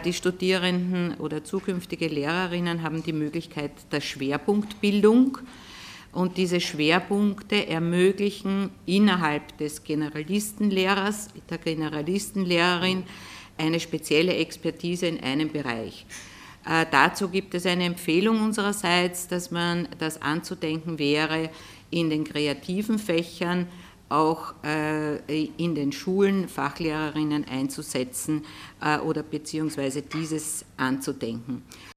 Die Studierenden oder zukünftige Lehrerinnen haben die Möglichkeit der Schwerpunktbildung, und diese Schwerpunkte ermöglichen innerhalb des Generalistenlehrers, der Generalistenlehrerin, eine spezielle Expertise in einem Bereich. Dazu gibt es eine Empfehlung unsererseits, dass man das anzudenken wäre, in den kreativen Fächern auch in den Schulen Fachlehrerinnen einzusetzen oder beziehungsweise dieses anzudenken.